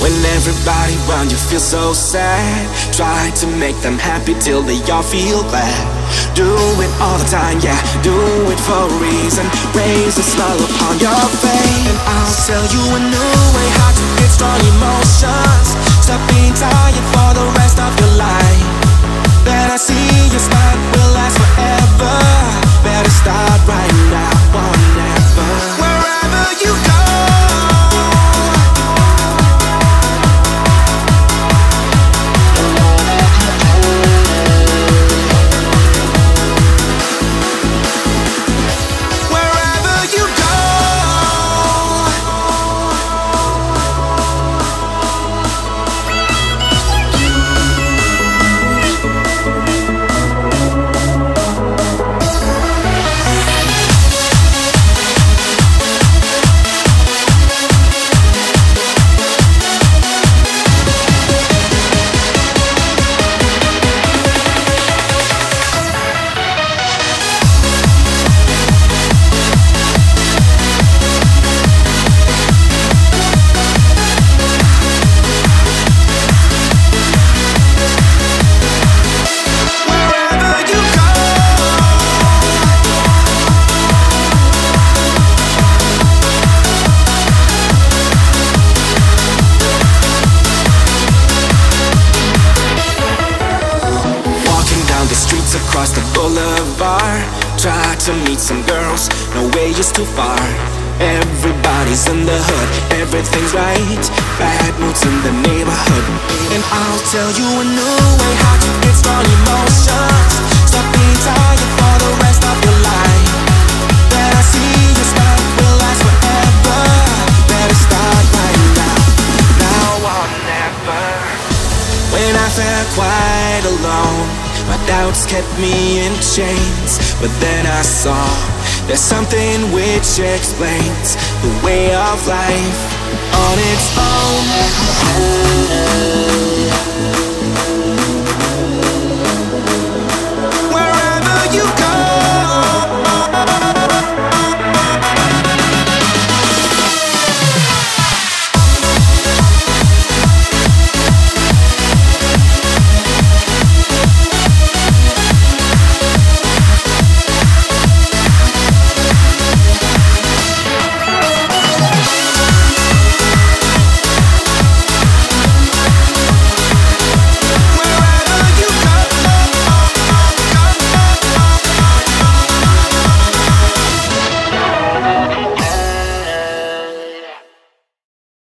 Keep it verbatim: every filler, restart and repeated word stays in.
When everybody around you feels so sad, try to make them happy till they all feel glad. Do it all the time, yeah, do it for a reason. Raise a smile upon your face, and I'll tell you a new way how to get strong emotions. Stop being tired for the rest of your life. Then I see your smile will last forever. Better start right now or never. Wherever you go, across the boulevard, try to meet some girls, no way is too far. Everybody's in the hood, everything's right, bad moods in the neighborhood. And I'll tell you a new way how to get strong emotions. Stop being tired for the rest of your life. Then I see your smile will last forever. Better start right now, now or never. When I felt quite alone, my doubts kept me in chains, but then I saw there's something which explains the way of life on its own.